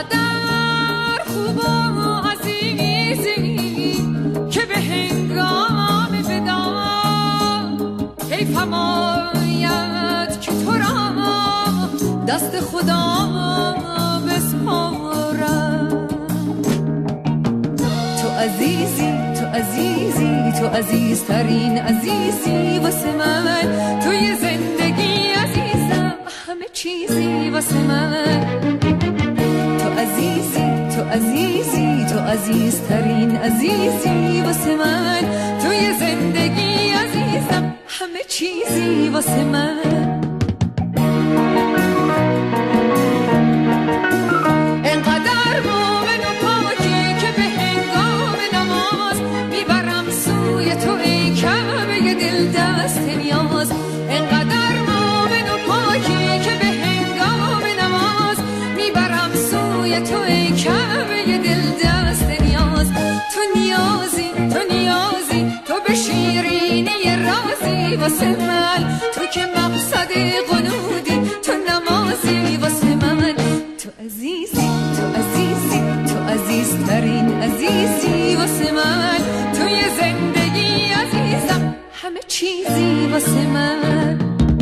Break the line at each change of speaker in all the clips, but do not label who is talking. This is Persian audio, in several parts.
انقدر خوب و عزیزی که به هنگام ودا حیفم آید که تو را دست خدا بسپارم. تو عزیزی، تو عزیزی، تو عزیزترین عزیزی واسه من، توی زندگی عزیزم همه چیزی واسه من. تو عزیزی، تو عزیزی، تو عزیزترین عزیزی واسه من، توی زندگی عزیزم همه چیزی واسه من. واسه من تو که مقصد قنودی، تو نمازی واسه من. تو عزیزی، تو عزیزی، تو عزیزترین عزیزی واسه من، توی زندگی عزیزم همه چیزی واسه من.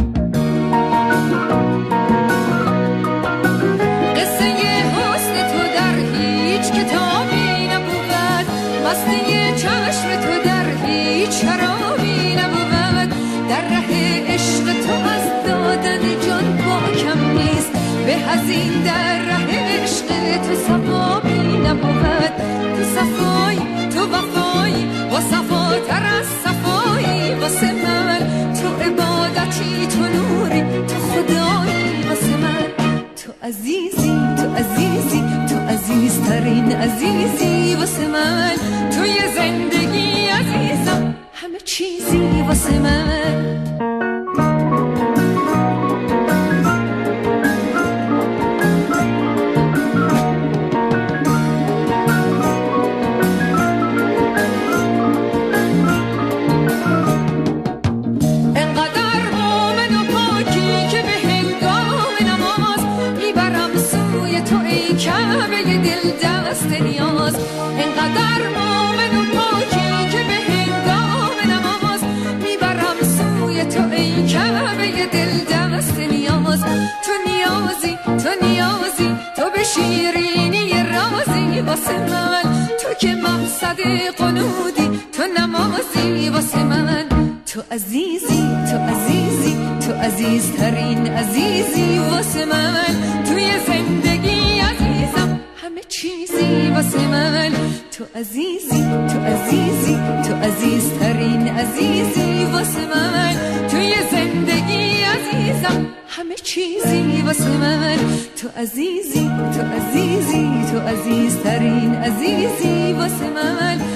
قصه حسن تو در هیچ کتابی نبود، مستی چشم تو در هیچ شرابی نبود، در ره عشق تو از دادن جان با کم نیست، به هزین در ره عشق تو صفایی نبود. تو صفایی، تو وفایی، و صفاتر از صفایی واسه من، تو عبادتی، تو نوری، تو خدایی واسه من. تو عزیزی، تو عزیزی، تو عزیزترین عزیزی واسه من، توی زندگی عزیزم همه چیزی واسه من. اینقدر مومن و پاکی که به هنگام نماز میبرم سوی تو ای کعبه دل دست نیاز. تو نیازی، تو نیازی، تو به شیرینی رازی واسه من، تو که مقصد قنودی، تو نمازی واسه من. تو عزیزی، تو عزیزی، تو عزیزترین عزیزی واسه من، توی زندگی عزیزم همه چیزی واسه من. تو عزیزی، تو عزیزی، تو عزیزترین عزیزی واسه من، توی زندگی عزیزم همه چیزی واسه من. تو عزیزی، تو عزیزی، تو عزیزترین عزیزی واسه من،